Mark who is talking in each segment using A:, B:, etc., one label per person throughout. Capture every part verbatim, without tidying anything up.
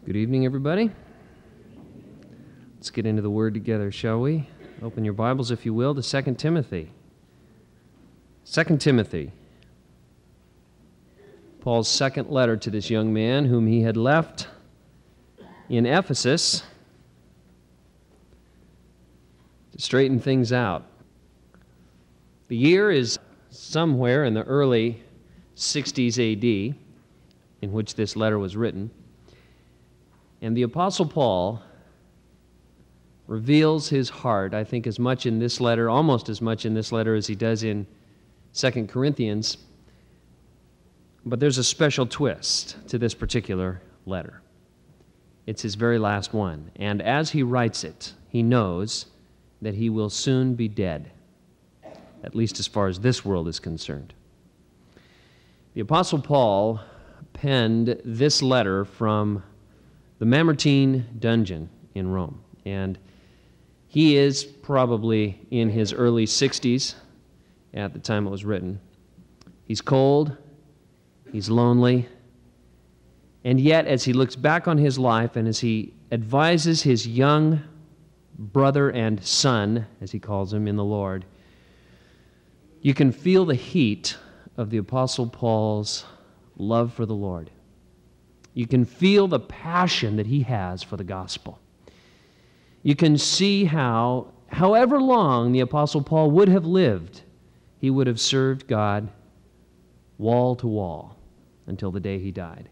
A: Good evening, everybody. Let's get into the Word together, shall we? Open your Bibles, if you will, to Second Timothy. Second Timothy, Paul's second letter to this young man whom he had left in Ephesus to straighten things out. The year is somewhere in the early sixties A D in which this letter was written. And the Apostle Paul reveals his heart, I think, as much in this letter, almost as much in this letter as he does in Second Corinthians. But there's a special twist to this particular letter. It's his very last one. And as he writes it, he knows that he will soon be dead, at least as far as this world is concerned. The Apostle Paul penned this letter from the Mamertine dungeon in Rome. And he is probably in his early sixties at the time it was written. He's cold, he's lonely, and yet as he looks back on his life and as he advises his young brother and son, as he calls him, in the Lord, you can feel the heat of the Apostle Paul's love for the Lord. You can feel the passion that he has for the gospel. You can see how, however long the Apostle Paul would have lived, he would have served God wall to wall until the day he died.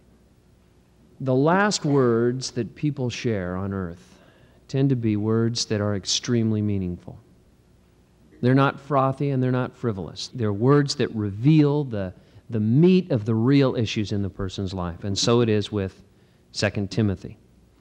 A: The last words that people share on earth tend to be words that are extremely meaningful. They're not frothy and they're not frivolous. They're words that reveal the the meat of the real issues in the person's life. And so it is with Second Timothy.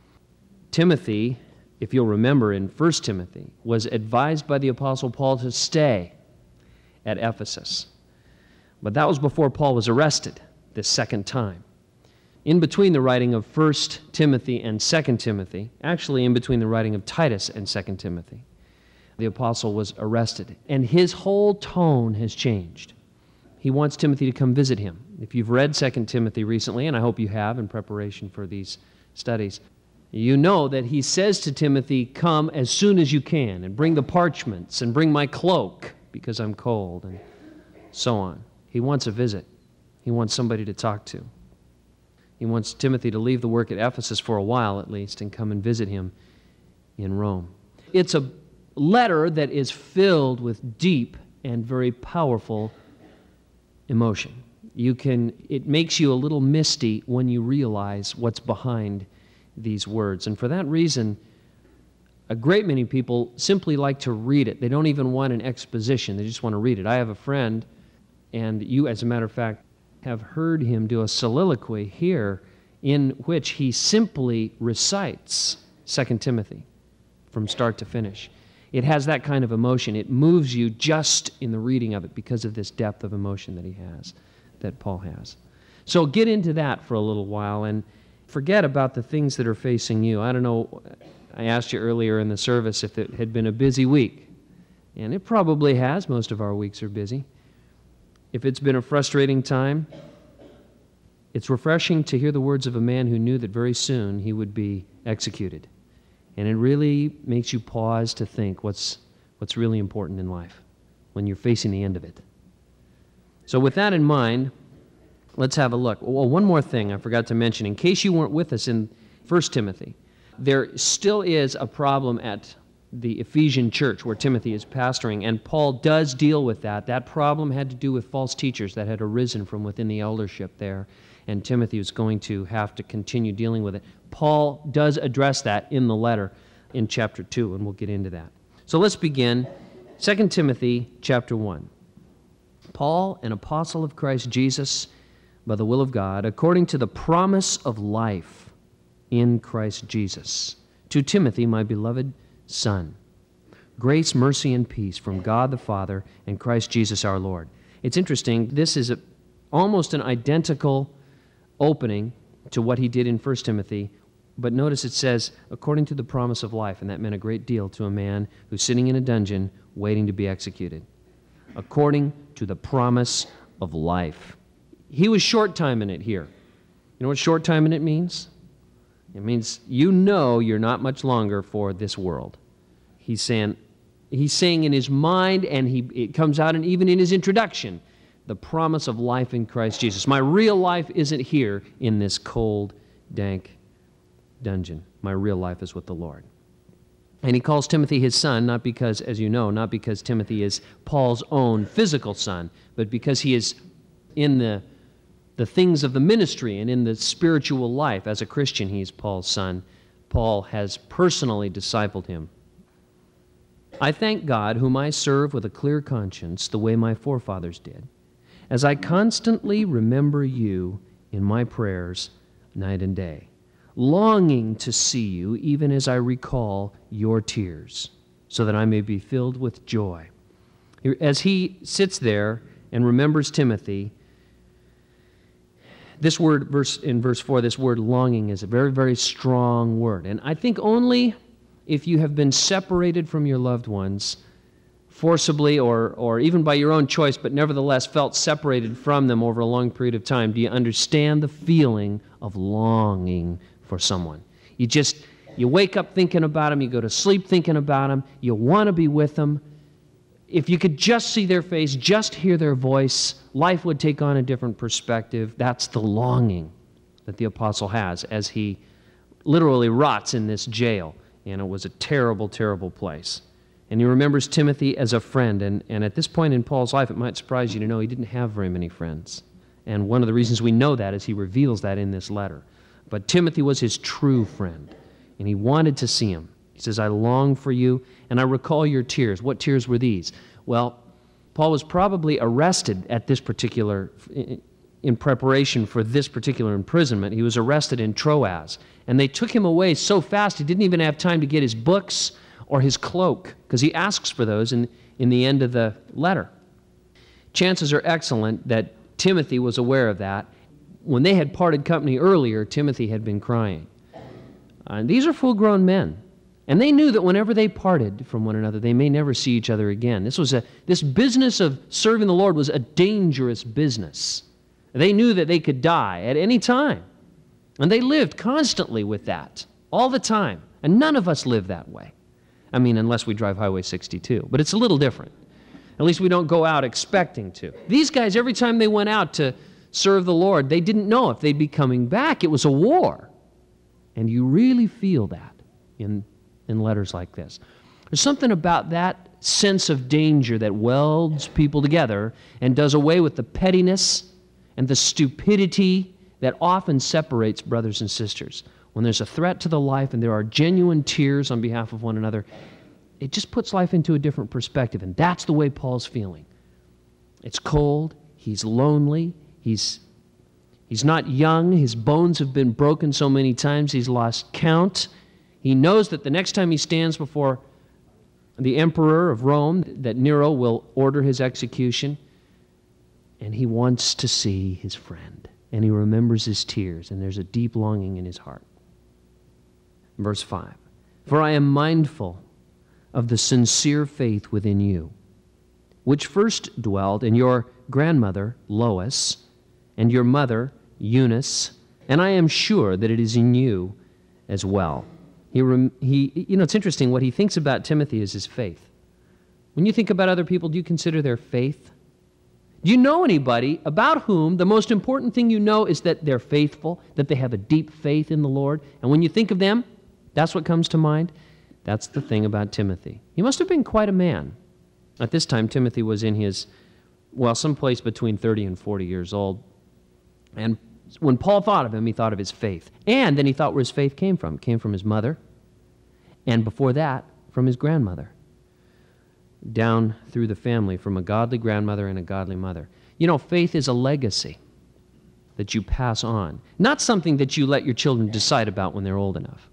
A: Timothy, if you'll remember in First Timothy, was advised by the Apostle Paul to stay at Ephesus. But that was before Paul was arrested this second time. In between the writing of First Timothy and Second Timothy, actually in between the writing of Titus and Second Timothy, the apostle was arrested. And his whole tone has changed. He wants Timothy to come visit him. If you've read Second Timothy recently, and I hope you have in preparation for these studies, you know that he says to Timothy, come as soon as you can, and bring the parchments, and bring my cloak, because I'm cold, and so on. He wants a visit. He wants somebody to talk to. He wants Timothy to leave the work at Ephesus for a while at least, and come and visit him in Rome. It's a letter that is filled with deep and very powerful emotion. You can, it makes you a little misty when you realize what's behind these words. And for that reason, a great many people simply like to read it. They don't even want an exposition. They just want to read it. I have a friend, and you, as a matter of fact, have heard him do a soliloquy here in which he simply recites Second Timothy from start to finish. It has that kind of emotion. It moves you just in the reading of it because of this depth of emotion that he has, that Paul has. So get into that for a little while and forget about the things that are facing you. I don't know, I asked you earlier in the service if it had been a busy week, and it probably has. Most of our weeks are busy. If it's been a frustrating time, it's refreshing to hear the words of a man who knew that very soon he would be executed. And it really makes you pause to think what's, what's really important in life when you're facing the end of it. So with that in mind, let's have a look. Well, one more thing I forgot to mention. In case you weren't with us in First Timothy, there still is a problem at the Ephesian church where Timothy is pastoring, and Paul does deal with that. That problem had to do with false teachers that had arisen from within the eldership there, and Timothy was going to have to continue dealing with it. Paul does address that in the letter in chapter two, and we'll get into that. So let's begin. Second Timothy chapter one. Paul, an apostle of Christ Jesus, by the will of God, according to the promise of life in Christ Jesus, to Timothy, my beloved son, grace, mercy, and peace from God the Father and Christ Jesus our Lord. It's interesting, this is a, almost an identical opening to what he did in First Timothy, but notice it says, according to the promise of life, and that meant a great deal to a man who's sitting in a dungeon waiting to be executed. According to the promise of life. He was short-timing it here. You know what short-timing it means? It means you know you're not much longer for this world. He's saying, he's saying in his mind, and he it comes out and even in his introduction, the promise of life in Christ Jesus. My real life isn't here in this cold, dank dungeon. My real life is with the Lord. And he calls Timothy his son, not because, as you know, not because Timothy is Paul's own physical son, but because he is in the, the things of the ministry and in the spiritual life. As a Christian, he is Paul's son. Paul has personally discipled him. I thank God, whom I serve with a clear conscience, the way my forefathers did, as I constantly remember you in my prayers night and day, longing to see you even as I recall your tears, so that I may be filled with joy. As he sits there and remembers Timothy, this word verse in verse four, this word longing is a very, very strong word. And I think only if you have been separated from your loved ones forcibly or, or even by your own choice, but nevertheless felt separated from them over a long period of time, do you understand the feeling of longing for someone. You just, you wake up thinking about them, you go to sleep thinking about them, you want to be with them. If you could just see their face, just hear their voice, life would take on a different perspective. That's the longing that the apostle has as he literally rots in this jail. And it was a terrible, terrible place. And he remembers Timothy as a friend. And, and at this point in Paul's life, it might surprise you to know he didn't have very many friends. And one of the reasons we know that is he reveals that in this letter. But Timothy was his true friend, and he wanted to see him. He says, I long for you, and I recall your tears. What tears were these? Well, Paul was probably arrested at this particular, in preparation for this particular imprisonment. He was arrested in Troas, and they took him away so fast he didn't even have time to get his books or his cloak, because he asks for those in, in the end of the letter. Chances are excellent that Timothy was aware of that. When they had parted company earlier, Timothy had been crying. Uh, these are full-grown men, and they knew that whenever they parted from one another, they may never see each other again. This was a this business of serving the Lord was a dangerous business. They knew that they could die at any time, and they lived constantly with that all the time. And none of us live that way. I mean, unless we drive Highway sixty-two, but it's a little different. At least we don't go out expecting to. These guys, every time they went out to serve the Lord, they didn't know if they'd be coming back. It was a war. And you really feel that in, in letters like this. There's something about that sense of danger that welds people together and does away with the pettiness and the stupidity that often separates brothers and sisters. When there's a threat to the life and there are genuine tears on behalf of one another, it just puts life into a different perspective. And that's the way Paul's feeling. It's cold. He's lonely. He's, he's not young. His bones have been broken so many times he's lost count. He knows that the next time he stands before the emperor of Rome, that Nero will order his execution. And he wants to see his friend. And he remembers his tears. And there's a deep longing in his heart. Verse five. For I am mindful of the sincere faith within you, which first dwelled in your grandmother, Lois, and your mother, Eunice, and I am sure that it is in you as well. He, rem- he, you know, it's interesting, what he thinks about Timothy is his faith. When you think about other people, do you consider their faith? Do you know anybody about whom the most important thing you know is that they're faithful, that they have a deep faith in the Lord? And when you think of them, that's what comes to mind? That's the thing about Timothy. He must have been quite a man. At this time, Timothy was in his, well, someplace between thirty and forty years old. And when Paul thought of him, he thought of his faith. And then he thought where his faith came from. It came from his mother. And before that, from his grandmother. Down through the family, from a godly grandmother and a godly mother. You know, faith is a legacy that you pass on. Not something that you let your children decide about when they're old enough.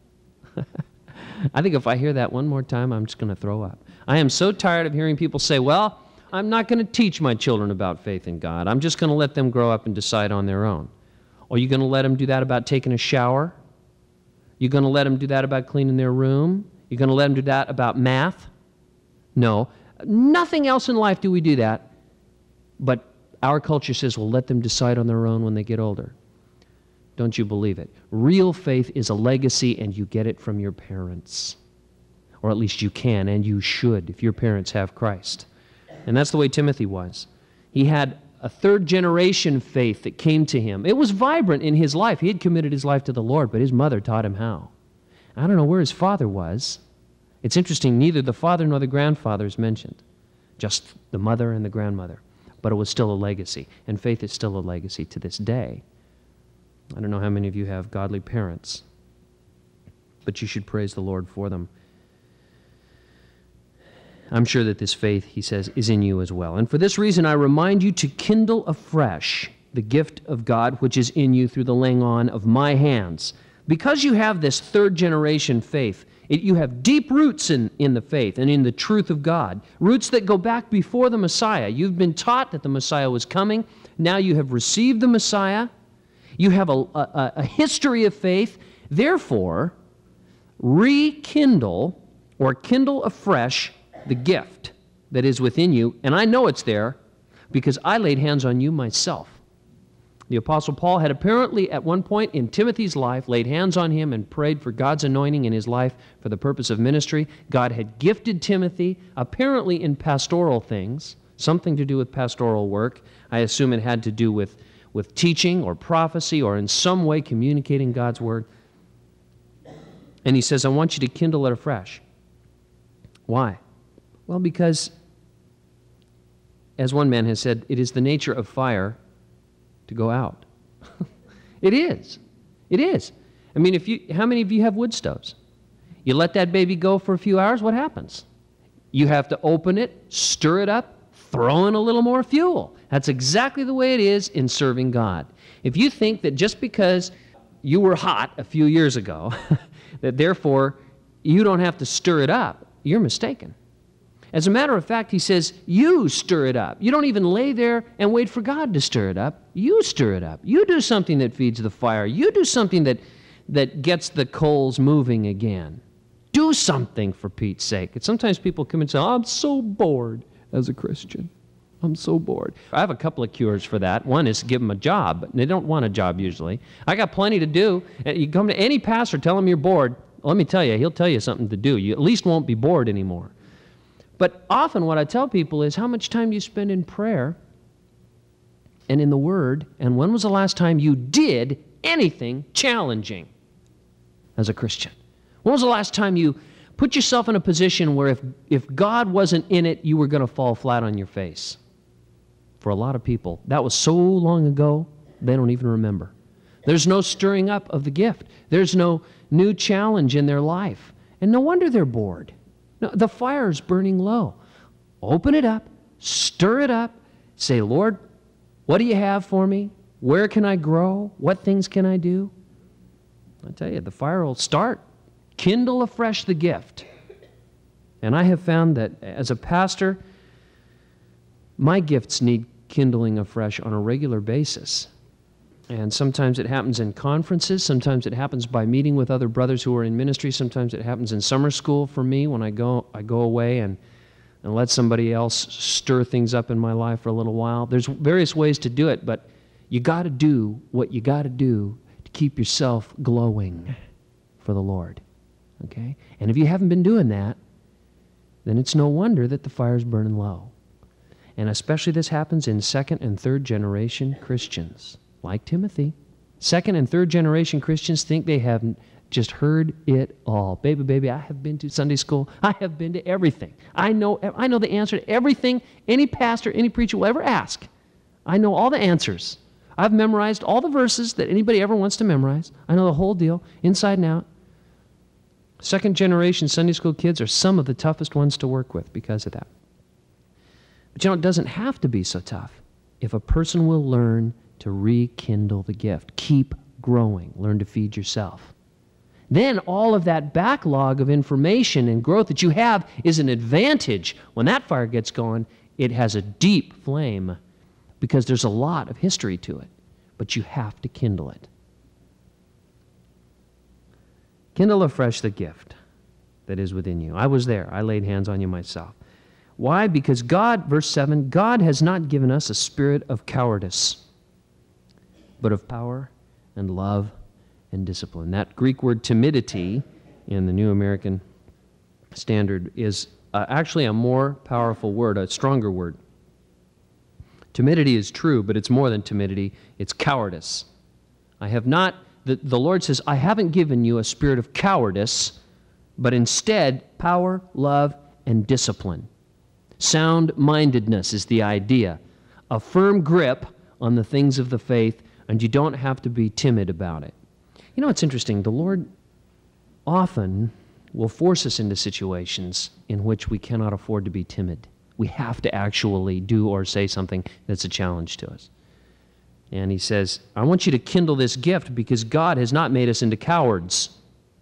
A: I think if I hear that one more time, I'm just going to throw up. I am so tired of hearing people say, well, I'm not going to teach my children about faith in God. I'm just going to let them grow up and decide on their own. Or you're going to let them do that about taking a shower? You're going to let them do that about cleaning their room? You're going to let them do that about math? No. Nothing else in life do we do that. But our culture says, well, let them decide on their own when they get older. Don't you believe it? Real faith is a legacy, and you get it from your parents. Or at least you can, and you should, if your parents have Christ. And that's the way Timothy was. He had a third-generation faith that came to him. It was vibrant in his life. He had committed his life to the Lord, but his mother taught him how. I don't know where his father was. It's interesting, neither the father nor the grandfather is mentioned. Just the mother and the grandmother. But it was still a legacy, and faith is still a legacy to this day. I don't know how many of you have godly parents, but you should praise the Lord for them. I'm sure that this faith, he says, is in you as well. And for this reason, I remind you to kindle afresh the gift of God which is in you through the laying on of my hands. Because you have this third-generation faith, it, you have deep roots in, in the faith and in the truth of God, roots that go back before the Messiah. You've been taught that the Messiah was coming. Now you have received the Messiah. You have a, a, a history of faith. Therefore, rekindle or kindle afresh the gift that is within you, and I know it's there because I laid hands on you myself. The Apostle Paul had apparently at one point in Timothy's life laid hands on him and prayed for God's anointing in his life for the purpose of ministry. God had gifted Timothy, apparently in pastoral things, something to do with pastoral work. I assume it had to do with, with teaching or prophecy or in some way communicating God's word. And he says, I want you to kindle it afresh. Why? Well, because, as one man has said, it is the nature of fire to go out. It is. It is. I mean, if you, how many of you have wood stoves? You let that baby go for a few hours, what happens? You have to open it, stir it up, throw in a little more fuel. That's exactly the way it is in serving God. If you think that just because you were hot a few years ago, that therefore you don't have to stir it up, you're mistaken. As a matter of fact, he says, you stir it up. You don't even lay there and wait for God to stir it up. You stir it up. You do something that feeds the fire. You do something that, that gets the coals moving again. Do something, for Pete's sake. And sometimes people come and say, oh, I'm so bored as a Christian. I'm so bored. I have a couple of cures for that. One is give them a job. They don't want a job usually. I got plenty to do. You come to any pastor, tell him you're bored. Let me tell you, he'll tell you something to do. You at least won't be bored anymore. But often what I tell people is, how much time do you spend in prayer and in the Word, and when was the last time you did anything challenging as a Christian? When was the last time you put yourself in a position where if, if God wasn't in it, you were going to fall flat on your face? For a lot of people, that was so long ago, they don't even remember. There's no stirring up of the gift. There's no new challenge in their life. And no wonder they're bored. No, the fire's burning low. Open it up, stir it up, say, Lord, what do you have for me? Where can I grow? What things can I do? I tell you, the fire will start. Kindle afresh the gift. And I have found that as a pastor, my gifts need kindling afresh on a regular basis. And sometimes it happens in conferences. Sometimes it happens by meeting with other brothers who are in ministry. Sometimes it happens in summer school for me when I go I go away and, and let somebody else stir things up in my life for a little while. There's various ways to do it, but you got to do what you got to do to keep yourself glowing for the Lord. Okay? And if you haven't been doing that, then it's no wonder that the fire's burning low. And especially this happens in second and third generation Christians. Like Timothy. Second and third generation Christians think they have just heard it all. Baby, baby, I have been to Sunday school. I have been to everything. I know, I know the answer to everything any pastor, any preacher will ever ask. I know all the answers. I've memorized all the verses that anybody ever wants to memorize. I know the whole deal, inside and out. Second generation Sunday school kids are some of the toughest ones to work with because of that. But you know, it doesn't have to be so tough if a person will learn to rekindle the gift. Keep growing. Learn to feed yourself. Then all of that backlog of information and growth that you have is an advantage. When that fire gets going, it has a deep flame because there's a lot of history to it. But you have to kindle it. Kindle afresh the gift that is within you. I was there. I laid hands on you myself. Why? Because God, verse seven, God has not given us a spirit of cowardice, but of power and love and discipline. That Greek word timidity in the New American Standard is uh, actually a more powerful word, a stronger word. Timidity is true, but it's more than timidity. It's cowardice. I have not, the, the Lord says, I haven't given you a spirit of cowardice, but instead power, love, and discipline. Sound-mindedness is the idea. A firm grip on the things of the faith, and you don't have to be timid about it. You know, it's interesting. The Lord often will force us into situations in which we cannot afford to be timid. We have to actually do or say something that's a challenge to us. And he says, I want you to kindle this gift because God has not made us into cowards.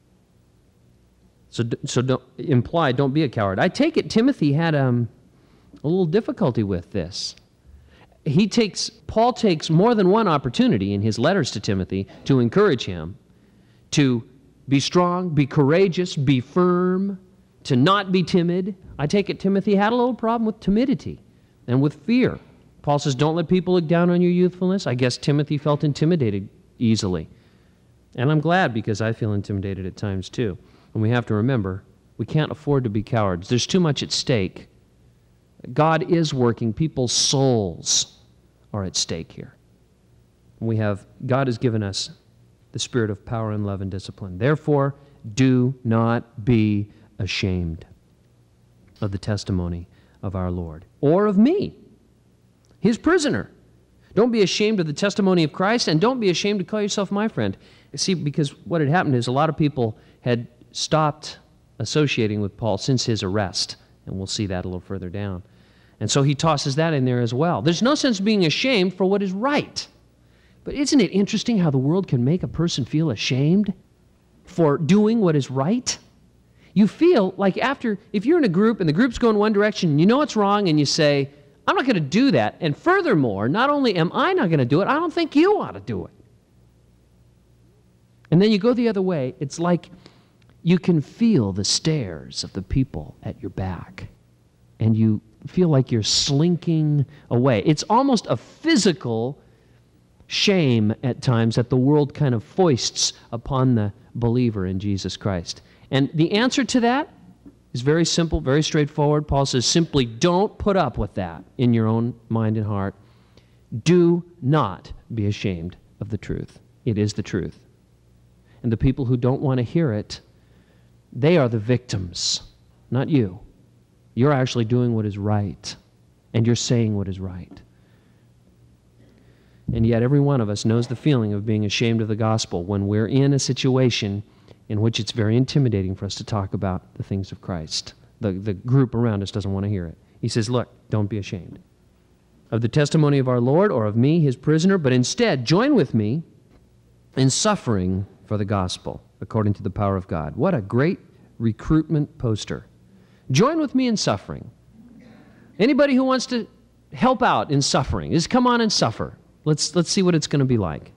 A: So, so don't imply, don't be a coward. I take it Timothy had um, a little difficulty with this. He takes, Paul takes more than one opportunity in his letters to Timothy to encourage him to be strong, be courageous, be firm, to not be timid. I take it Timothy had a little problem with timidity and with fear. Paul says, don't let people look down on your youthfulness. I guess Timothy felt intimidated easily. And I'm glad because I feel intimidated at times too. And we have to remember, we can't afford to be cowards. There's too much at stake. God is working. People's souls are at stake here. We have, God has given us the spirit of power and love and discipline. Therefore, do not be ashamed of the testimony of our Lord, or of me, his prisoner. Don't be ashamed of the testimony of Christ, and don't be ashamed to call yourself my friend. See, because what had happened is a lot of people had stopped associating with Paul since his arrest, and we'll see that a little further down. And so he tosses that in there as well. There's no sense being ashamed for what is right. But isn't it interesting how the world can make a person feel ashamed for doing what is right? You feel like after, if you're in a group and the group's going one direction and you know it's wrong and you say, I'm not going to do that. And furthermore, not only am I not going to do it, I don't think you ought to do it. And then you go the other way. It's like you can feel the stares of the people at your back. And you feel like you're slinking away. It's almost a physical shame at times that the world kind of foists upon the believer in Jesus Christ. And the answer to that is very simple, very straightforward. Paul says, simply don't put up with that in your own mind and heart. Do not be ashamed of the truth. It is the truth. And the people who don't want to hear it, they are the victims, not you. You're actually doing what is right, and you're saying what is right. And yet every one of us knows the feeling of being ashamed of the gospel when we're in a situation in which it's very intimidating for us to talk about the things of Christ. The, the group around us doesn't want to hear it. He says, look, don't be ashamed of the testimony of our Lord or of me, his prisoner, but instead join with me in suffering for the gospel according to the power of God. What a great recruitment poster. Join with me in suffering. Anybody who wants to help out in suffering, just come on and suffer. Let's, let's see what it's going to be like.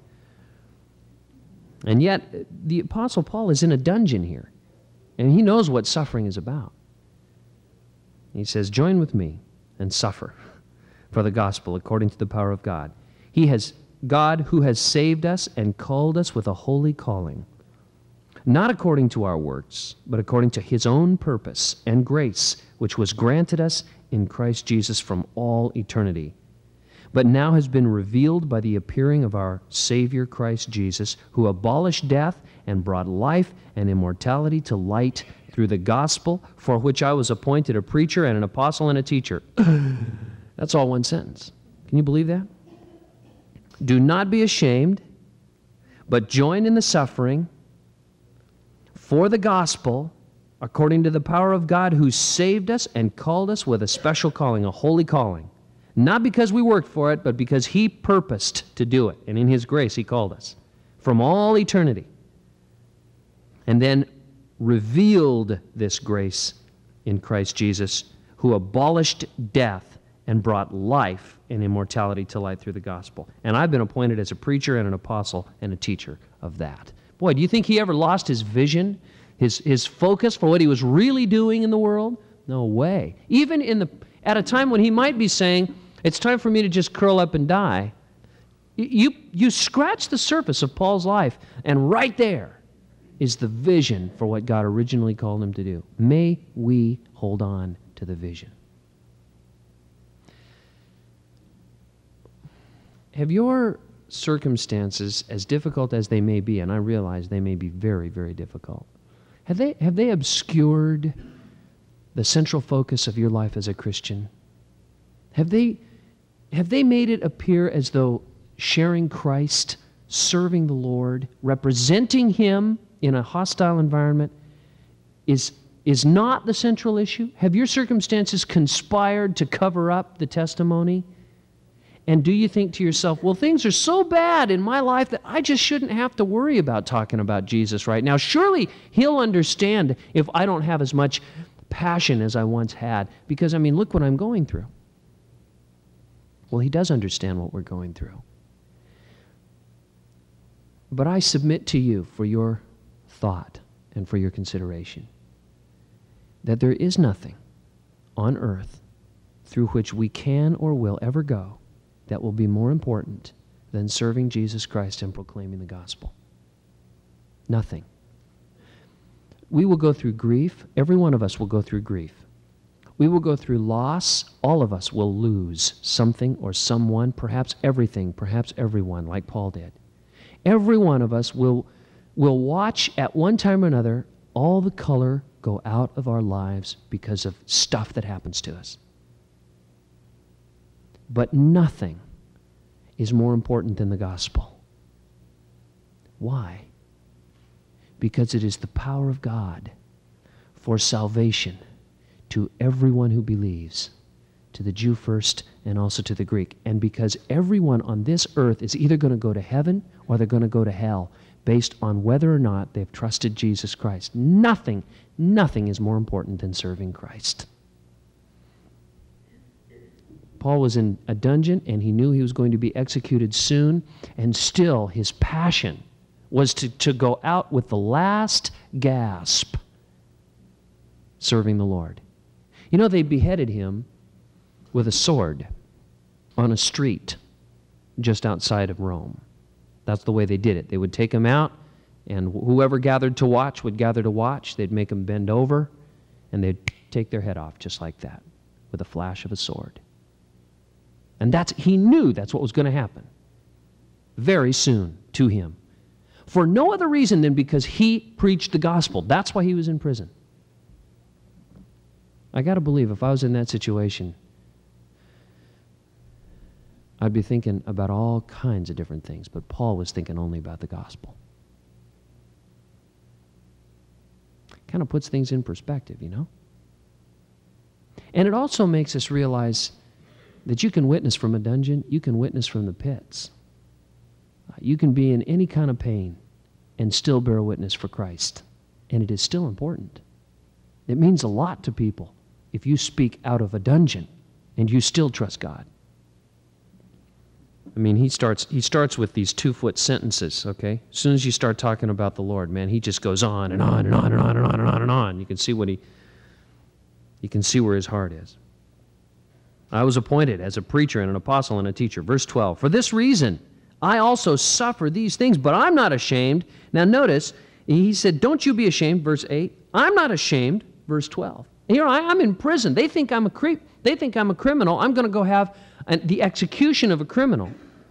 A: And yet, the Apostle Paul is in a dungeon here, and he knows what suffering is about. He says, join with me and suffer for the gospel according to the power of God. He has, God who has saved us and called us with a holy calling, not according to our works, but according to his own purpose and grace, which was granted us in Christ Jesus from all eternity, but now has been revealed by the appearing of our Savior Christ Jesus, who abolished death and brought life and immortality to light through the gospel, for which I was appointed a preacher and an apostle and a teacher. That's all one sentence. Can you believe that? Do not be ashamed, but join in the suffering for the gospel according to the power of God who saved us and called us with a special calling, a holy calling. Not because we worked for it, but because he purposed to do it. And in his grace, he called us from all eternity. And then revealed this grace in Christ Jesus, who abolished death and brought life and immortality to light through the gospel. And I've been appointed as a preacher and an apostle and a teacher of that. Boy, do you think he ever lost his vision, his, his focus for what he was really doing in the world? No way. Even in the at a time when he might be saying, it's time for me to just curl up and die, You, you scratch the surface of Paul's life, and right there is the vision for what God originally called him to do. May we hold on to the vision. Have your circumstances, as difficult as they may be, and I realize they may be very, very difficult, have they, have they obscured the central focus of your life as a Christian? Have they, have they made it appear as though sharing Christ, serving the Lord, representing Him in a hostile environment is, is not the central issue? Have your circumstances conspired to cover up the testimony? And do you think to yourself, well, things are so bad in my life that I just shouldn't have to worry about talking about Jesus right now. Surely He'll understand if I don't have as much passion as I once had, because, I mean, look what I'm going through. Well, He does understand what we're going through. But I submit to you for your thought and for your consideration that there is nothing on earth through which we can or will ever go that will be more important than serving Jesus Christ and proclaiming the gospel. Nothing. We will go through grief. Every one of us will go through grief. We will go through loss. All of us will lose something or someone, perhaps everything, perhaps everyone, like Paul did. Every one of us will, will watch at one time or another all the color go out of our lives because of stuff that happens to us. But nothing is more important than the gospel. Why? Because it is the power of God for salvation to everyone who believes, to the Jew first and also to the Greek. And because everyone on this earth is either going to go to heaven or they're going to go to hell based on whether or not they've trusted Jesus Christ. Nothing, nothing is more important than serving Christ. Paul was in a dungeon, and he knew he was going to be executed soon, and still his passion was to, to go out with the last gasp serving the Lord. You know, they beheaded him with a sword on a street just outside of Rome. That's the way they did it. They would take him out, and whoever gathered to watch would gather to watch. They'd make him bend over, and they'd take their head off just like that with a flash of a sword. And that's, he knew that's what was going to happen very soon to him. For no other reason than because he preached the gospel. That's why he was in prison. I got to believe if I was in that situation, I'd be thinking about all kinds of different things, but Paul was thinking only about the gospel. Kind of puts things in perspective, you know? And it also makes us realize that you can witness from a dungeon, you can witness from the pits. You can be in any kind of pain and still bear witness for Christ. And it is still important. It means a lot to people if you speak out of a dungeon and you still trust God. I mean, he starts he starts with these two-foot sentences, okay? As soon as you start talking about the Lord, man, he just goes on and on and on and on and on and on and on. You can see what he you can see where his heart is. I was appointed as a preacher and an apostle and a teacher. Verse twelve, for this reason I also suffer these things, but I'm not ashamed. Now notice, he said, don't you be ashamed, verse eight. I'm not ashamed, verse twelve. Here I, I'm in prison. They think I'm a creep. They think I'm a criminal. I'm going to go have an, the execution of a criminal.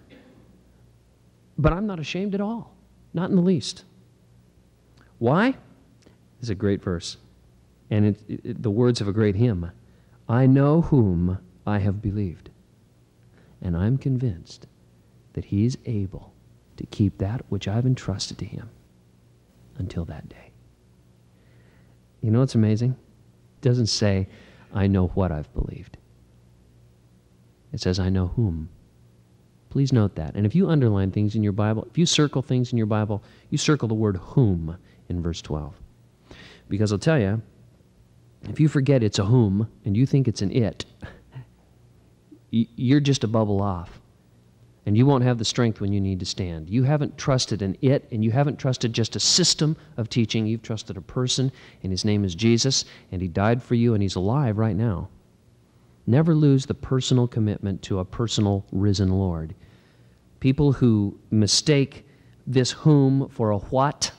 A: But I'm not ashamed at all, not in the least. Why? This is a great verse, and it, it, the words of a great hymn. I know whom I have believed, and I'm convinced that He is able to keep that which I've entrusted to Him until that day. You know what's amazing? It doesn't say, I know what I've believed. It says, I know whom. Please note that. And if you underline things in your Bible, if you circle things in your Bible, you circle the word whom in verse twelve. Because I'll tell you, if you forget it's a whom and you think it's an it, you're just a bubble off. And you won't have the strength when you need to stand. You haven't trusted an it, and you haven't trusted just a system of teaching. You've trusted a person, and His name is Jesus, and He died for you, and He's alive right now. Never lose the personal commitment to a personal risen Lord. People who mistake this whom for a what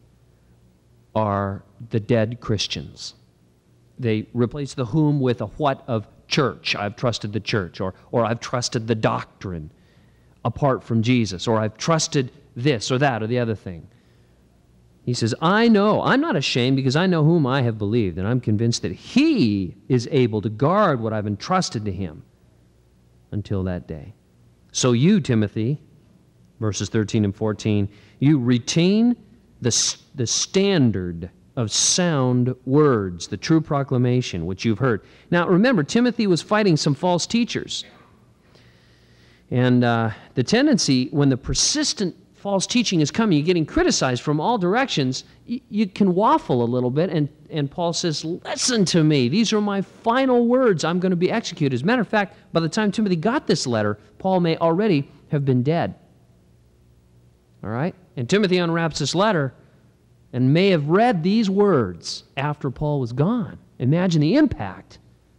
A: are the dead Christians. They replace the whom with a what of church. I've trusted the church, or, or I've trusted the doctrine apart from Jesus, or I've trusted this or that or the other thing. He says, I know, I'm not ashamed because I know whom I have believed, and I'm convinced that he is able to guard what I've entrusted to him until that day. So you, Timothy, verses thirteen and fourteen, you retain the, the standard of sound words, the true proclamation, which you've heard. Now, remember, Timothy was fighting some false teachers. And uh, the tendency, when the persistent false teaching is coming, you're getting criticized from all directions, you, you can waffle a little bit, and, and Paul says, listen to me. These are my final words. I'm going to be executed. As a matter of fact, by the time Timothy got this letter, Paul may already have been dead. All right? And Timothy unwraps this letter and may have read these words after Paul was gone. Imagine the impact.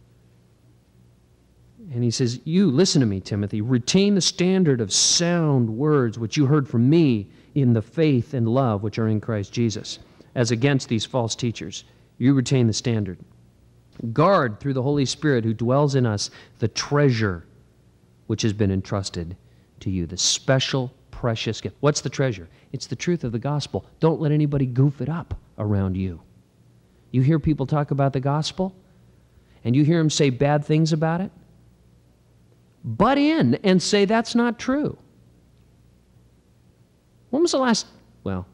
A: And he says, you, listen to me, Timothy, retain the standard of sound words which you heard from me in the faith and love which are in Christ Jesus, as against these false teachers. You retain the standard. Guard through the Holy Spirit who dwells in us the treasure which has been entrusted to you, the special, precious gift. What's the treasure? It's the truth of the gospel. Don't let anybody goof it up around you. You hear people talk about the gospel, and you hear them say bad things about it, butt in and say that's not true. When was the last, well,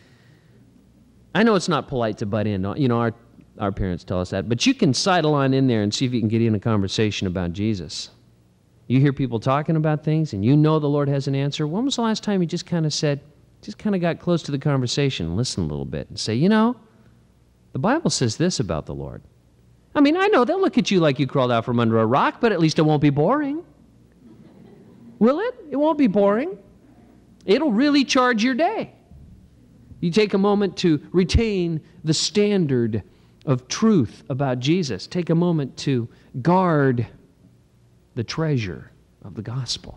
A: I know it's not polite to butt in. You know, our, our parents tell us that, but you can sidle on in there and see if you can get in a conversation about Jesus. You hear people talking about things, and you know the Lord has an answer. When was the last time you just kind of said, just kind of got close to the conversation and listened a little bit and say, you know, the Bible says this about the Lord. I mean, I know they'll look at you like you crawled out from under a rock, but at least it won't be boring. Will it? It won't be boring. It'll really charge your day. You take a moment to retain the standard of truth about Jesus. Take a moment to guard the treasure of the gospel.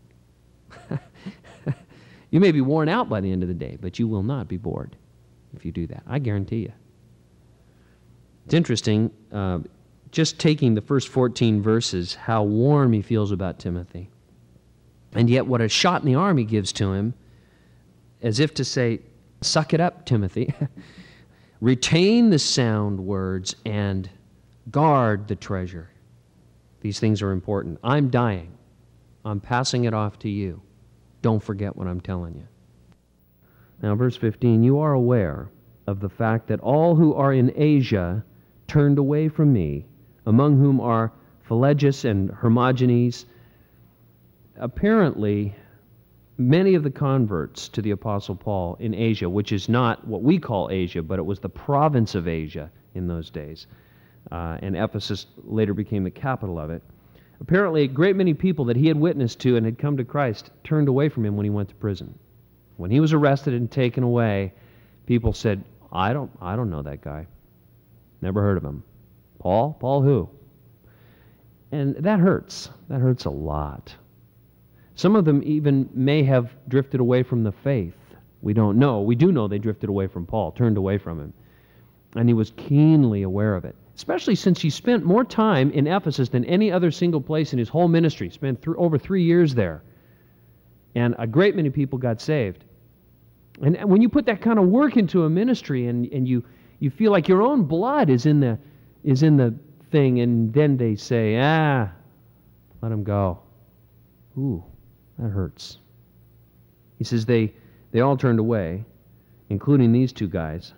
A: You may be worn out by the end of the day, but you will not be bored if you do that. I guarantee you. It's interesting, uh, just taking the first fourteen verses, how warm he feels about Timothy. And yet what a shot in the arm he gives to him, as if to say, suck it up, Timothy. Retain the sound words and guard the treasure. These things are important. I'm dying. I'm passing it off to you. Don't forget what I'm telling you. Now, verse fifteen, you are aware of the fact that all who are in Asia turned away from me, among whom are Philologus and Hermogenes. Apparently, many of the converts to the Apostle Paul in Asia, which is not what we call Asia, but it was the province of Asia in those days, uh, and Ephesus later became the capital of it. Apparently, a great many people that he had witnessed to and had come to Christ turned away from him when he went to prison. When he was arrested and taken away, people said, I don't, I don't know that guy. Never heard of him. Paul? Paul who? And that hurts. That hurts a lot. Some of them even may have drifted away from the faith. We don't know. We do know they drifted away from Paul, turned away from him. And he was keenly aware of it, especially since he spent more time in Ephesus than any other single place in his whole ministry. He spent th- over three years there. And a great many people got saved. And when you put that kind of work into a ministry and, and you, you feel like your own blood is in the is in the thing, and then they say, ah, let him go. Ooh, that hurts. He says they, they all turned away, including these two guys.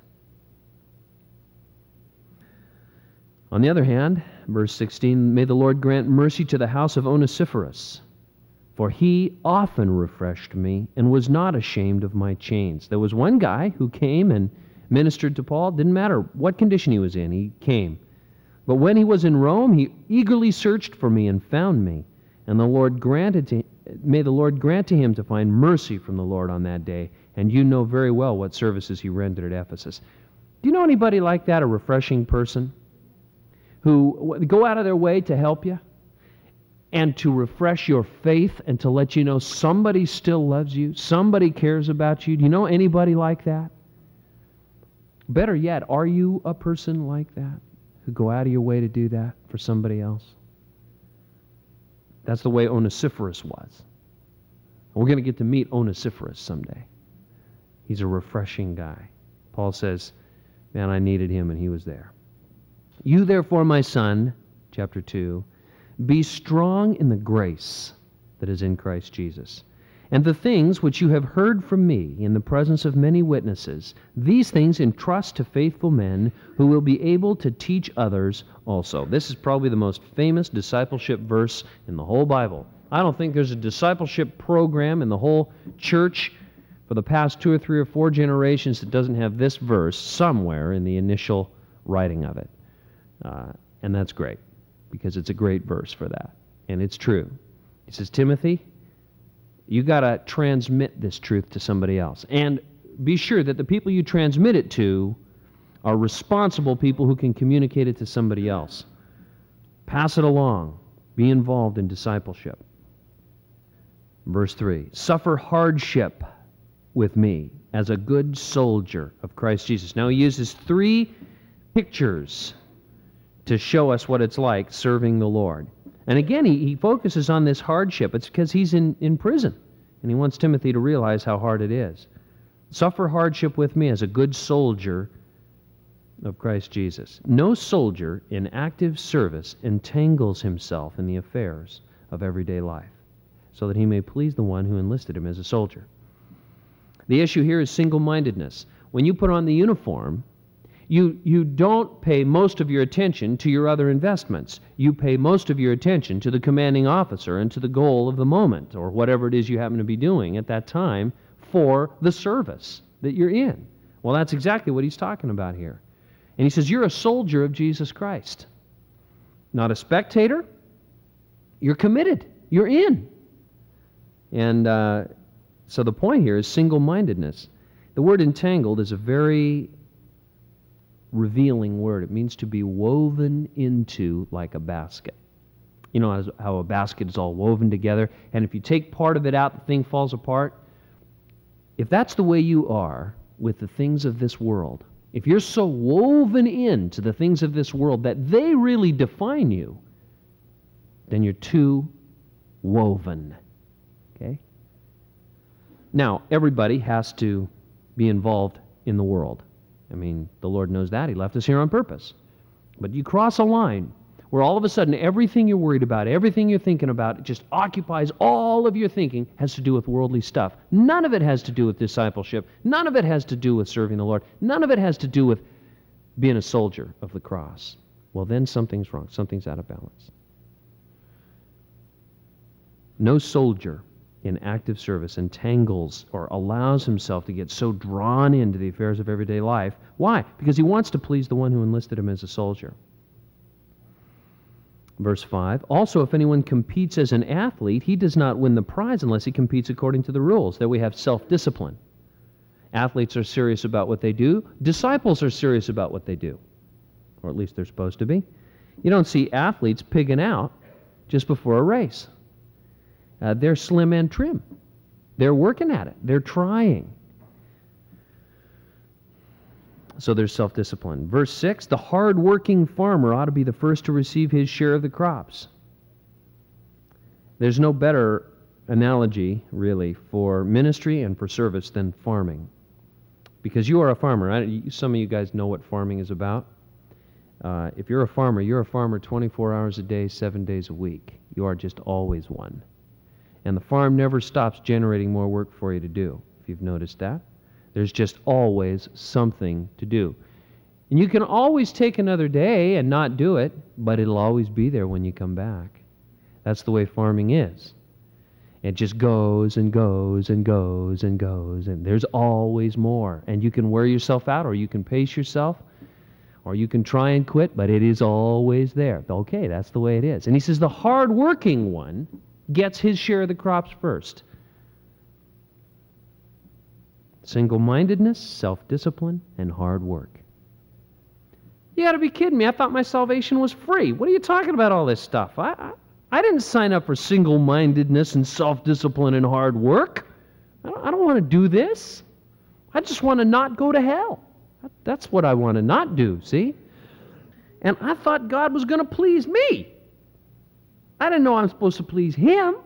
A: On the other hand, verse sixteen, may the Lord grant mercy to the house of Onesiphorus, for he often refreshed me and was not ashamed of my chains. There was one guy who came and ministered to Paul. Didn't matter what condition he was in, he came. But when he was in Rome, he eagerly searched for me and found me. And the Lord granted to, may the Lord grant to him to find mercy from the Lord on that day. And you know very well what services he rendered at Ephesus. Do you know anybody like that, a refreshing person, who go out of their way to help you? and to refresh your faith and to let you know somebody still loves you, somebody cares about you. Do you know anybody like that? Better yet, are you a person like that who go out of your way to do that for somebody else? That's the way Onesiphorus was. We're going to get to meet Onesiphorus someday. He's a refreshing guy. Paul says, man, I needed him and he was there. You therefore, my son, chapter two, be strong in the grace that is in Christ Jesus. And the things which you have heard from me in the presence of many witnesses, these things entrust to faithful men who will be able to teach others also. This is probably the most famous discipleship verse in the whole Bible. I don't think there's a discipleship program in the whole church for the past two or three or four generations that doesn't have this verse somewhere in the initial writing of it. Uh, and that's great, because it's a great verse for that. And it's true. He says, Timothy, you got to transmit this truth to somebody else. And be sure that the people you transmit it to are responsible people who can communicate it to somebody else. Pass it along. Be involved in discipleship. Verse three, suffer hardship with me as a good soldier of Christ Jesus. Now he uses three pictures to show us what it's like serving the Lord. And again, he, he focuses on this hardship. It's because he's in, in prison, and he wants Timothy to realize how hard it is. Suffer hardship with me as a good soldier of Christ Jesus. No soldier in active service entangles himself in the affairs of everyday life, so that he may please the one who enlisted him as a soldier. The issue here is single-mindedness. When you put on the uniform, You, you don't pay most of your attention to your other investments. You pay most of your attention to the commanding officer and to the goal of the moment, or whatever it is you happen to be doing at that time for the service that you're in. Well, that's exactly what he's talking about here. And he says, you're a soldier of Jesus Christ. Not a spectator. You're committed. You're in. And uh, so the point here is single-mindedness. The word entangled is a very revealing word. It means to be woven into like a basket. You know how a basket is all woven together, and if you take part of it out, the thing falls apart? If that's the way you are with the things of this world, if you're so woven into the things of this world that they really define you, then you're too woven. Okay? Now, everybody has to be involved in the world. I mean, the Lord knows that. He left us here on purpose. But you cross a line where all of a sudden everything you're worried about, everything you're thinking about, just occupies all of your thinking, has to do with worldly stuff. None of it has to do with discipleship. None of it has to do with serving the Lord. None of it has to do with being a soldier of the cross. Well, then something's wrong. Something's out of balance. No soldier in active service entangles or allows himself to get so drawn into the affairs of everyday life. Why? Because he wants to please the one who enlisted him as a soldier. Verse five, also if anyone competes as an athlete, he does not win the prize unless he competes according to the rules, that we have self-discipline. Athletes are serious about what they do. Disciples are serious about what they do. Or at least they're supposed to be. You don't see athletes pigging out just before a race. Uh, they're slim and trim. They're working at it. They're trying. So there's self-discipline. Verse six, the hard-working farmer ought to be the first to receive his share of the crops. There's no better analogy, really, for ministry and for service than farming. Because you are a farmer. I, some of you guys know what farming is about. Uh, if you're a farmer, you're a farmer twenty-four hours a day, seven days a week. You are just always one. And the farm never stops generating more work for you to do, if you've noticed that. There's just always something to do. And you can always take another day and not do it, but it'll always be there when you come back. That's the way farming is. It just goes and goes and goes and goes, and there's always more. And you can wear yourself out, or you can pace yourself, or you can try and quit, but it is always there. Okay, that's the way it is. And he says the hard-working one gets his share of the crops first. Single-mindedness, self-discipline, and hard work. You got to be kidding me. I thought my salvation was free. What are you talking about, all this stuff? I, I, I didn't sign up for single-mindedness and self-discipline and hard work. I don't, I don't want to do this. I just want to not go to hell. That's what I want to not do, see? And I thought God was going to please me. I didn't know I'm supposed to please Him.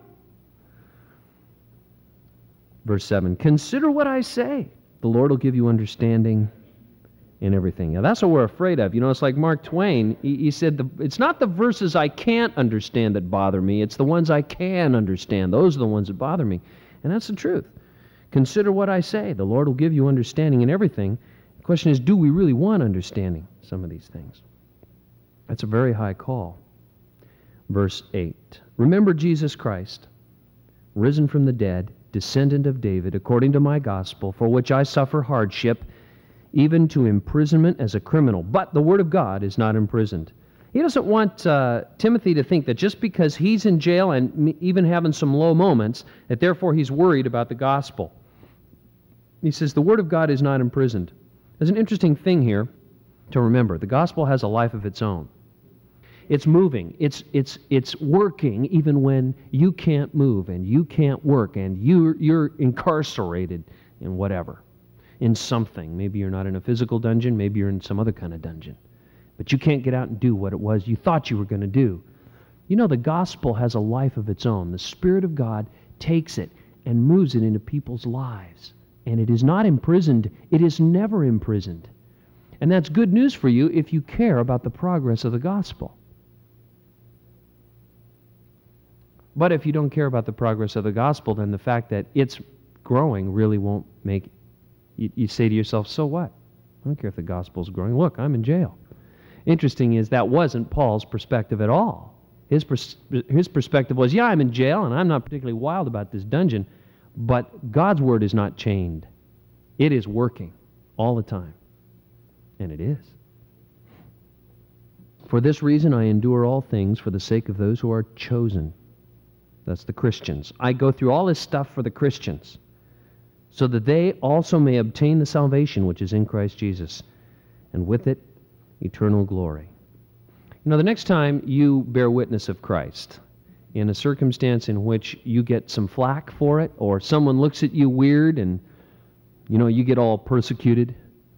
A: Verse seven, consider what I say. The Lord will give you understanding in everything. Now, that's what we're afraid of. You know, it's like Mark Twain. He, he said, the, it's not the verses I can't understand that bother me. It's the ones I can understand. Those are the ones that bother me. And that's the truth. Consider what I say. The Lord will give you understanding in everything. The question is, do we really want understanding some of these things? That's a very high call. Verse eight, remember Jesus Christ, risen from the dead, descendant of David, according to my gospel, for which I suffer hardship, even to imprisonment as a criminal. But the word of God is not imprisoned. He doesn't want uh, Timothy to think that just because he's in jail and even having some low moments, that therefore he's worried about the gospel. He says the word of God is not imprisoned. There's an interesting thing here to remember. The gospel has a life of its own. It's moving. It's it's it's working even when you can't move and you can't work and you you're incarcerated in whatever, in something. Maybe you're not in a physical dungeon. Maybe you're in some other kind of dungeon, but you can't get out and do what it was you thought you were going to do. You know, the gospel has a life of its own. The Spirit of God takes it and moves it into people's lives, and it is not imprisoned. It is never imprisoned, and that's good news for you if you care about the progress of the gospel. But if you don't care about the progress of the gospel, then the fact that it's growing really won't make, you, you say to yourself, so what? I don't care if the gospel's growing. Look, I'm in jail. Interesting is that wasn't Paul's perspective at all. His, pers- his perspective was, yeah, I'm in jail, and I'm not particularly wild about this dungeon, but God's word is not chained. It is working all the time. And it is. For this reason I endure all things for the sake of those who are chosen. That's the Christians. I go through all this stuff for the Christians, so that they also may obtain the salvation which is in Christ Jesus, and with it, eternal glory. You know, the next time you bear witness of Christ, in a circumstance in which you get some flack for it, or someone looks at you weird and, you know, you get all persecuted,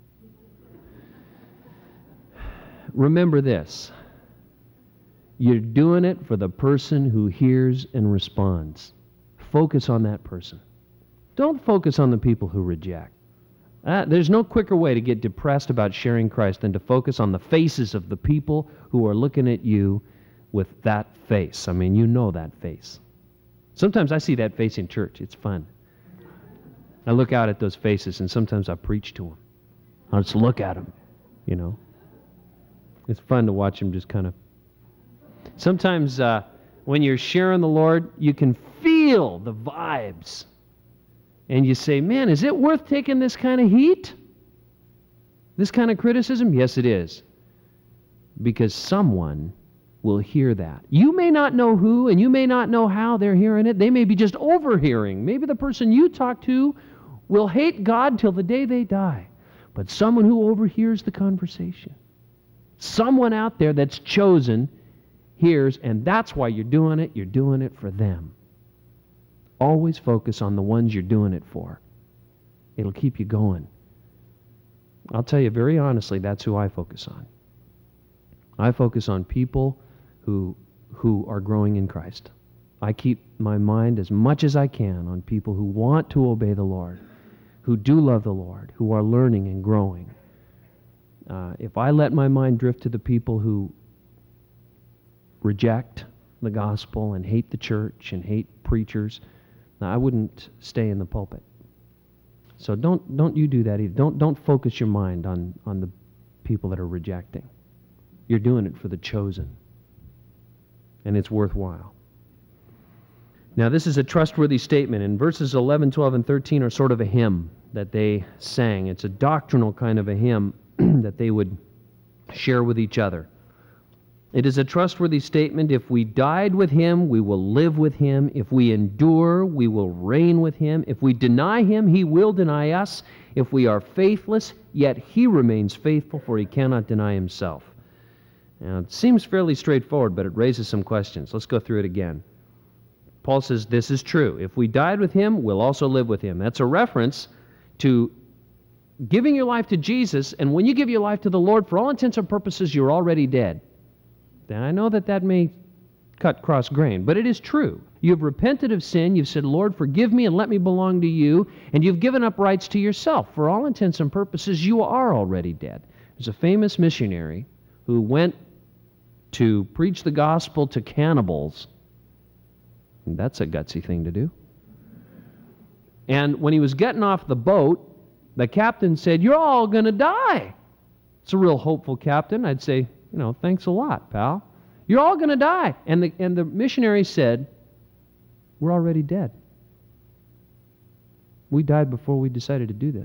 A: remember this. You're doing it for the person who hears and responds. Focus on that person. Don't focus on the people who reject. Uh, there's no quicker way to get depressed about sharing Christ than to focus on the faces of the people who are looking at you with that face. I mean, you know that face. Sometimes I see that face in church. It's fun. I look out at those faces, and sometimes I preach to them. I just look at them, you know. It's fun to watch them just kind of. Sometimes uh, when you're sharing the Lord, you can feel the vibes. And you say, man, is it worth taking this kind of heat? This kind of criticism? Yes, it is. Because someone will hear that. You may not know who, and you may not know how they're hearing it. They may be just overhearing. Maybe the person you talk to will hate God till the day they die. But someone who overhears the conversation. Someone out there that's chosen hears, and that's why you're doing it. You're doing it for them. Always focus on the ones you're doing it for. It'll keep you going. I'll tell you very honestly, that's who I focus on. I focus on people who who are growing in Christ. I keep my mind as much as I can on people who want to obey the Lord, who do love the Lord, who are learning and growing. Uh, if I let my mind drift to the people who reject the gospel and hate the church and hate preachers, I wouldn't stay in the pulpit. So don't don't you do that either. Don't don't focus your mind on, on the people that are rejecting. You're doing it for the chosen. And it's worthwhile. Now this is a trustworthy statement. And verses eleven, twelve, and thirteen are sort of a hymn that they sang. It's a doctrinal kind of a hymn that they would share with each other. It is a trustworthy statement. If we died with Him, we will live with Him. If we endure, we will reign with Him. If we deny Him, He will deny us. If we are faithless, yet He remains faithful, for He cannot deny Himself. Now, it seems fairly straightforward, but it raises some questions. Let's go through it again. Paul says, this is true. If we died with him, we'll also live with him. That's a reference to giving your life to Jesus, and when you give your life to the Lord, for all intents and purposes, you're already dead. Now, I know that that may cut cross grain, but it is true. You've repented of sin, you've said, Lord, forgive me and let me belong to you, and you've given up rights to yourself. For all intents and purposes, you are already dead. There's a famous missionary who went to preach the gospel to cannibals. And that's a gutsy thing to do. And when he was getting off the boat, the captain said, you're all going to die. It's a real hopeful captain. I'd say, you know, thanks a lot, pal. You're all going to die. And the, and the missionary said, we're already dead. We died before we decided to do this.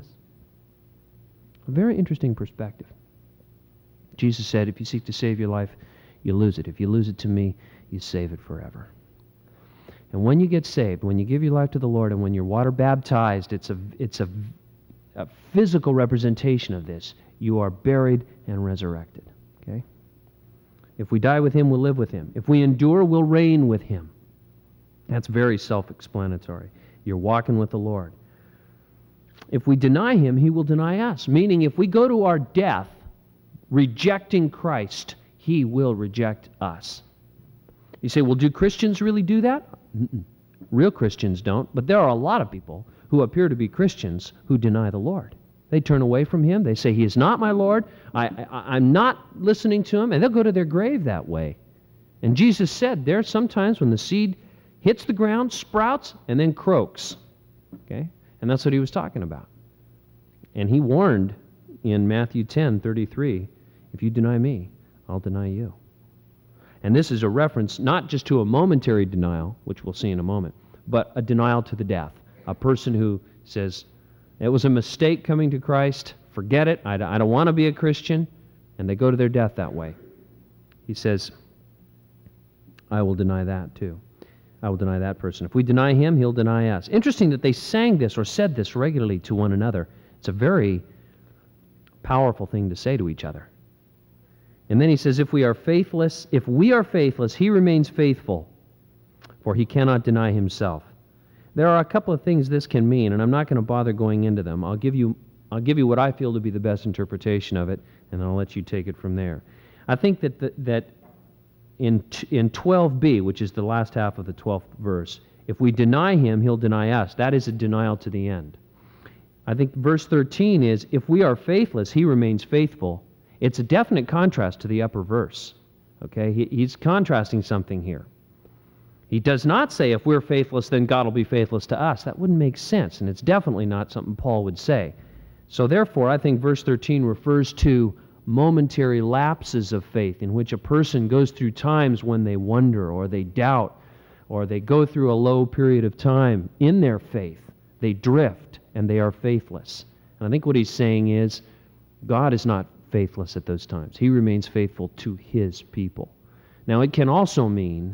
A: A very interesting perspective. Jesus said, if you seek to save your life, you lose it. If you lose it to me, you save it forever. And when you get saved, when you give your life to the Lord, and when you're water baptized, it's a, it's a, a physical representation of this. You are buried and resurrected. Okay? If we die with him, we'll live with him. If we endure, we'll reign with him. That's very self-explanatory. You're walking with the Lord. If we deny him, he will deny us. Meaning, if we go to our death rejecting Christ, he will reject us. You say, well, do Christians really do that? Mm-mm. Real Christians don't, but there are a lot of people who appear to be Christians who deny the Lord. They turn away from him. They say, he is not my Lord. I, I, I'm not listening to him, and they'll go to their grave that way. And Jesus said there sometimes when the seed hits the ground, sprouts, and then croaks. Okay? And that's what he was talking about. And he warned in Matthew ten thirty-three, if you deny me, I'll deny you. And this is a reference not just to a momentary denial, which we'll see in a moment, but a denial to the death. A person who says, it was a mistake coming to Christ, forget it, I, I don't want to be a Christian, and they go to their death that way. He says, I will deny that too. I will deny that person. If we deny him, he'll deny us. Interesting that they sang this or said this regularly to one another. It's a very powerful thing to say to each other. And then he says, if we are faithless, if we are faithless, he remains faithful, for he cannot deny himself. There are a couple of things this can mean, and I'm not going to bother going into them. I'll give you I'll give you what I feel to be the best interpretation of it, and I'll let you take it from there. I think that the, that in in twelve b, which is the last half of the twelfth verse, if we deny him, he'll deny us. That is a denial to the end. I think verse thirteen is, if we are faithless, he remains faithful. It's a definite contrast to the upper verse. Okay, he, he's contrasting something here. He does not say, if we're faithless, then God will be faithless to us. That wouldn't make sense, and it's definitely not something Paul would say. So therefore, I think verse thirteen refers to momentary lapses of faith in which a person goes through times when they wonder or they doubt or they go through a low period of time in their faith. They drift and they are faithless. And I think what he's saying is God is not faithless at those times. He remains faithful to his people. Now, it can also mean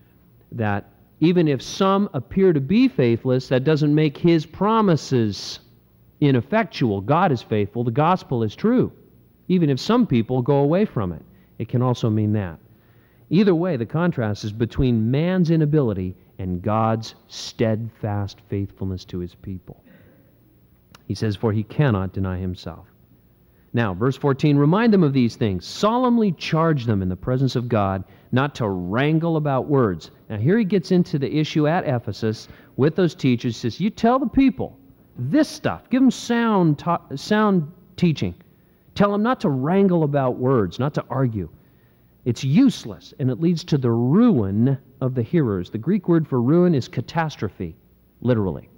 A: that even if some appear to be faithless, that doesn't make his promises ineffectual. God is faithful. The gospel is true. Even if some people go away from it, it can also mean that. Either way, the contrast is between man's inability and God's steadfast faithfulness to his people. He says, for he cannot deny himself. Now, verse fourteen, remind them of these things. Solemnly charge them in the presence of God not to wrangle about words. Now, here he gets into the issue at Ephesus with those teachers. He says, you tell the people this stuff. Give them sound, ta- sound teaching. Tell them not to wrangle about words, not to argue. It's useless, and it leads to the ruin of the hearers. The Greek word for ruin is catastrophe, literally.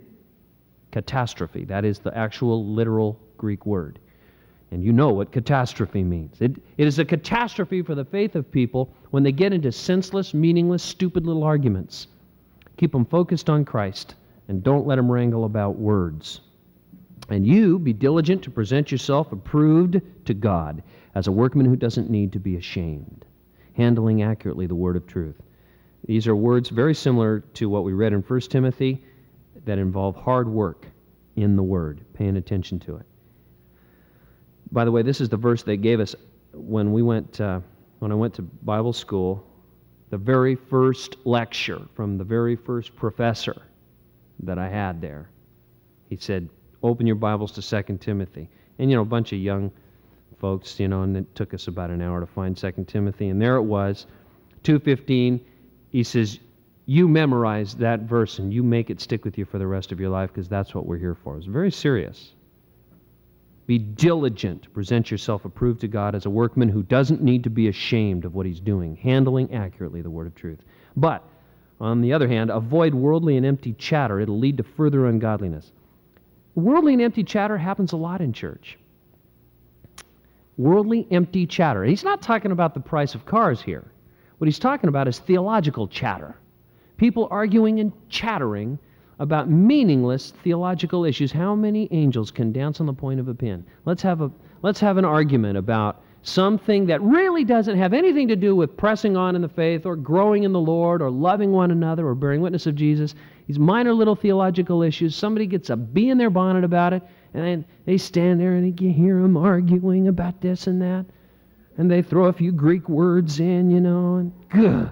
A: Catastrophe, that is the actual literal Greek word. And you know what catastrophe means. It, it is a catastrophe for the faith of people when they get into senseless, meaningless, stupid little arguments. Keep them focused on Christ, and don't let them wrangle about words. And you be diligent to present yourself approved to God as a workman who doesn't need to be ashamed, handling accurately the word of truth. These are words very similar to what we read in First Timothy that involve hard work in the word, paying attention to it. By the way, this is the verse they gave us when we went, uh, when I went to Bible school, the very first lecture from the very first professor that I had there, he said, open your Bibles to Second Timothy. And, you know, a bunch of young folks, you know, and it took us about an hour to find Second Timothy. And there it was, two fifteen. He says, you memorize that verse and you make it stick with you for the rest of your life, because that's what we're here for. It was very serious. Be diligent. Present yourself approved to God as a workman who doesn't need to be ashamed of what he's doing, handling accurately the word of truth. But, on the other hand, avoid worldly and empty chatter. It'll lead to further ungodliness. Worldly and empty chatter happens a lot in church. Worldly, empty chatter. He's not talking about the price of cars here. What he's talking about is theological chatter. People arguing and chattering about meaningless theological issues. How many angels can dance on the point of a pin? Let's have a let's have an argument about something that really doesn't have anything to do with pressing on in the faith or growing in the Lord or loving one another or bearing witness of Jesus. These minor little theological issues. Somebody gets a bee in their bonnet about it, and they stand there and you hear them arguing about this and that, and they throw a few Greek words in, you know, and gah.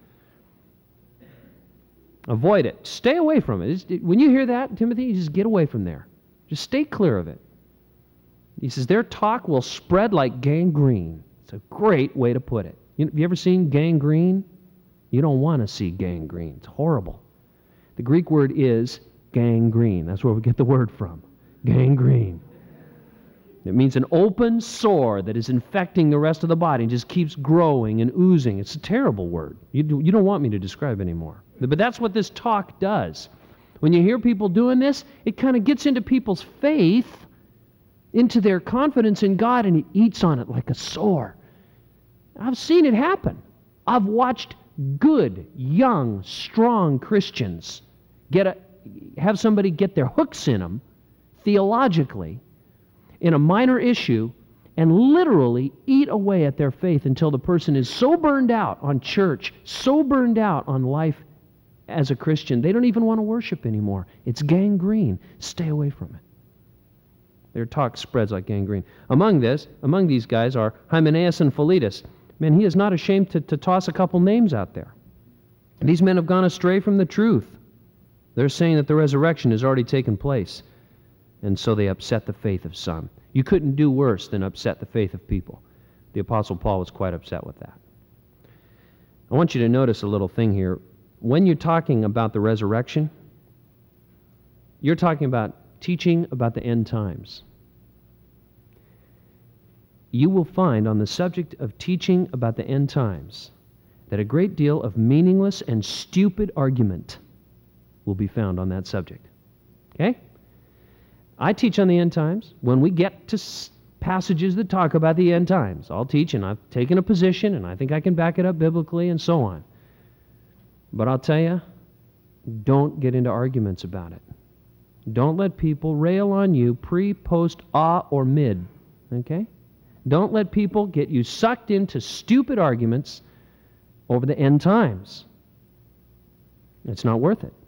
A: Avoid it. Stay away from it. It's, it. When you hear that, Timothy, you just get away from there. Just stay clear of it. He says, their talk will spread like gangrene. It's a great way to put it. You, have you ever seen gangrene? You don't want to see gangrene. It's horrible. The Greek word is gangrene. That's where we get the word from. Gangrene. It means an open sore that is infecting the rest of the body and just keeps growing and oozing. It's a terrible word. You, do, you don't want me to describe anymore. But that's what this talk does. When you hear people doing this, it kind of gets into people's faith, into their confidence in God, and it eats on it like a sore. I've seen it happen. I've watched good, young, strong Christians get a, have somebody get their hooks in them theologically in a minor issue and literally eat away at their faith until the person is so burned out on church, so burned out on life as a Christian, they don't even want to worship anymore. It's gangrene. Stay away from it. Their talk spreads like gangrene. Among this, among these guys are Hymenaeus and Philetus. Man, he is not ashamed to, to toss a couple names out there. These men have gone astray from the truth. They're saying that the resurrection has already taken place, and so they upset the faith of some. You couldn't do worse than upset the faith of people. The Apostle Paul was quite upset with that. I want you to notice a little thing here. When you're talking about the resurrection, you're talking about teaching about the end times. You will find on the subject of teaching about the end times that a great deal of meaningless and stupid argument will be found on that subject. Okay? I teach on the end times. When we get to passages that talk about the end times, I'll teach, and I've taken a position, and I think I can back it up biblically, and so on. But I'll tell you, don't get into arguments about it. Don't let people rail on you pre, post, ah, or mid. Okay? Don't let people get you sucked into stupid arguments over the end times. It's not worth it.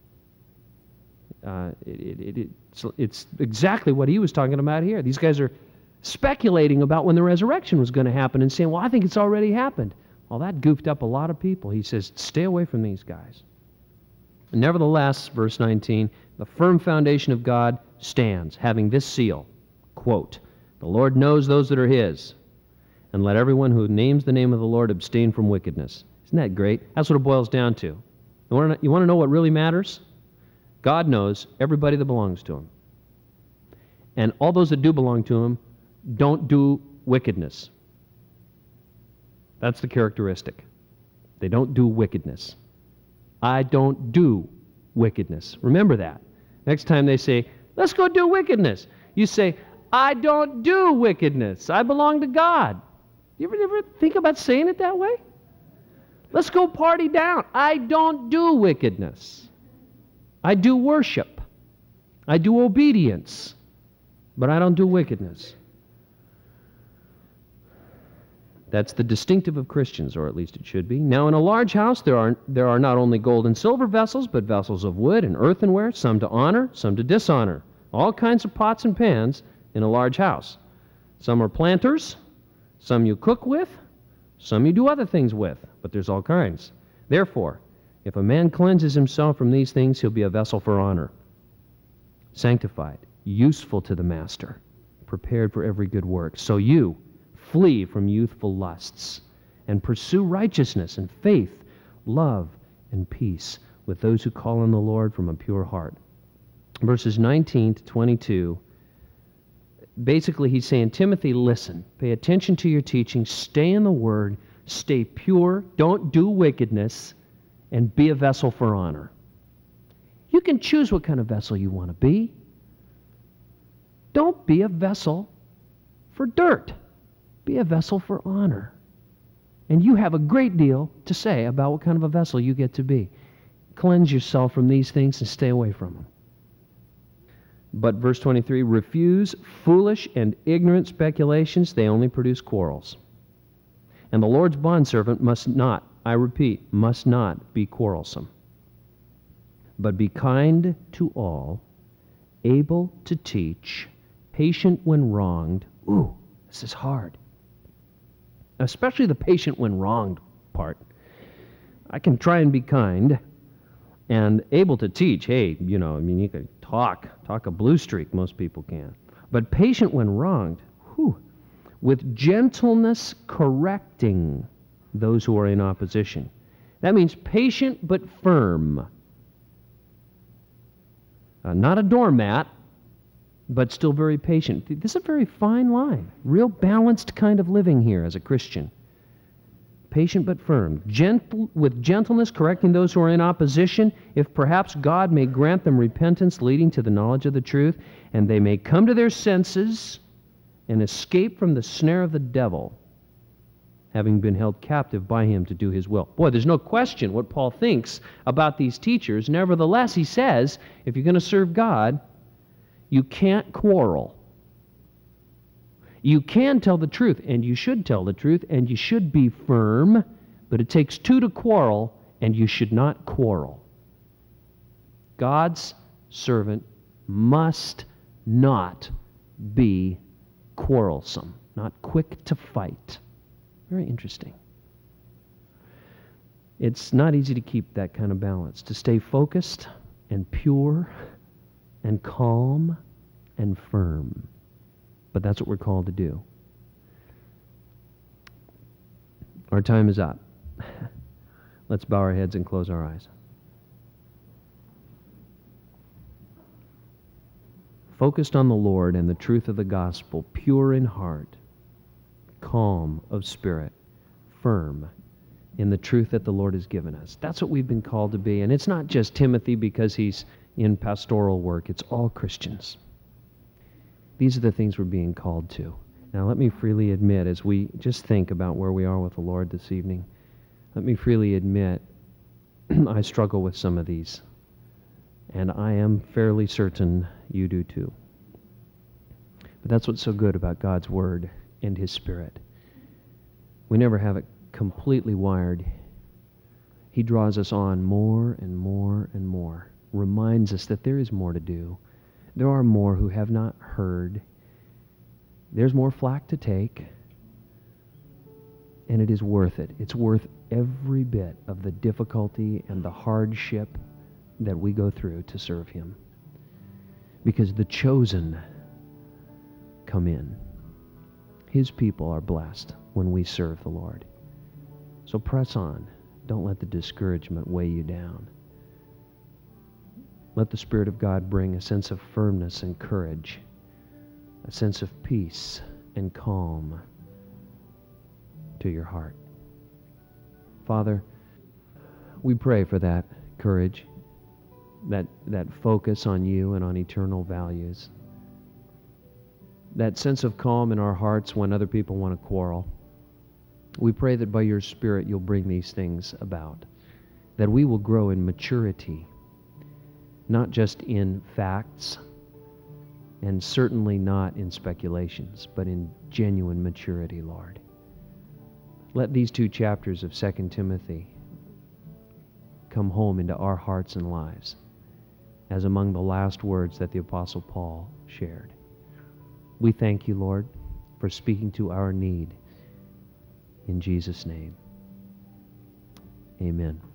A: Uh, it, it, it it's, it's exactly what he was talking about here. These guys are speculating about when the resurrection was going to happen and saying, well, I think it's already happened. Well, that goofed up a lot of people. He says, stay away from these guys. Nevertheless, verse nineteen, the firm foundation of God stands, having this seal, quote, the Lord knows those that are his, and let everyone who names the name of the Lord abstain from wickedness. Isn't that great? That's what it boils down to. You want to, you want to know what really matters? God knows everybody that belongs to him. And all those that do belong to him don't do wickedness. That's the characteristic. They don't do wickedness. I don't do wickedness. Remember that. Next time they say, let's go do wickedness, you say, I don't do wickedness. I belong to God. You ever, ever think about saying it that way? Let's go party down. I don't do wickedness. I do worship. I do obedience. But I don't do wickedness. That's the distinctive of Christians, or at least it should be. Now, in a large house, there are, there are not only gold and silver vessels, but vessels of wood and earthenware, some to honor, some to dishonor. All kinds of pots and pans in a large house. Some are planters, some you cook with, Some you do other things with, but there's all kinds. Therefore, if a man cleanses himself from these things, he'll be a vessel for honor, sanctified, useful to the master, prepared for every good work. So you flee from youthful lusts and pursue righteousness and faith, love, and peace with those who call on the Lord from a pure heart. Verses nineteen to twenty-two, basically he's saying, Timothy, listen, pay attention to your teaching, stay in the Word, stay pure, don't do wickedness, and be a vessel for honor. You can choose what kind of vessel you want to be. Don't be a vessel for dirt. Be a vessel for honor. And you have a great deal to say about what kind of a vessel you get to be. Cleanse yourself from these things and stay away from them. But verse twenty-three, refuse foolish and ignorant speculations. They only produce quarrels. And the Lord's bondservant must not, I repeat, must not be quarrelsome, but be kind to all, able to teach, patient when wronged. Ooh, this is hard. Especially the patient when wronged part. I can try and be kind and able to teach. Hey, you know, I mean, you can talk, talk a blue streak, most people can. But patient when wronged, whew, with gentleness correcting those who are in opposition. That means patient but firm. Uh, not a doormat, but still very patient. This is a very fine line. Real balanced kind of living here as a Christian. Patient but firm. Gentle, with gentleness correcting those who are in opposition, if perhaps God may grant them repentance leading to the knowledge of the truth, and they may come to their senses and escape from the snare of the devil, having been held captive by him to do his will. Boy, there's no question what Paul thinks about these teachers. Nevertheless, he says, if you're going to serve God, you can't quarrel. You can tell the truth, and you should tell the truth, and you should be firm, but it takes two to quarrel, and you should not quarrel. God's servant must not be quarrelsome, not quick to fight. Very interesting. It's not easy to keep that kind of balance, to stay focused and pure and calm and firm. But that's what we're called to do. Our time is up. Let's bow our heads and close our eyes. Focused on the Lord and the truth of the gospel, pure in heart, calm of spirit, firm in the truth that the Lord has given us. That's what we've been called to be. And it's not just Timothy because he's in pastoral work. It's all Christians. These are the things we're being called to. Now let me freely admit, as we just think about where we are with the Lord this evening, let me freely admit I struggle with some of these. And I am fairly certain you do too. But that's what's so good about God's Word and His Spirit. We never have it completely wired. He draws us on more and more and more, reminds us that there is more to do. There are more who have not heard. There's more flack to take. And it is worth it. It's worth every bit of the difficulty and the hardship that we go through to serve Him. Because the chosen come in. His people are blessed when we serve the Lord. So press on. Don't let the discouragement weigh you down. Let the Spirit of God bring a sense of firmness and courage, a sense of peace and calm to your heart. Father, we pray for that courage, that, that focus on you and on eternal values, that sense of calm in our hearts when other people want to quarrel. We pray that by your Spirit you'll bring these things about, that we will grow in maturity, not just in facts, and certainly not in speculations, but in genuine maturity, Lord. Let these two chapters of Second Timothy come home into our hearts and lives as among the last words that the Apostle Paul shared. We thank you, Lord, for speaking to our need In Jesus' name, amen.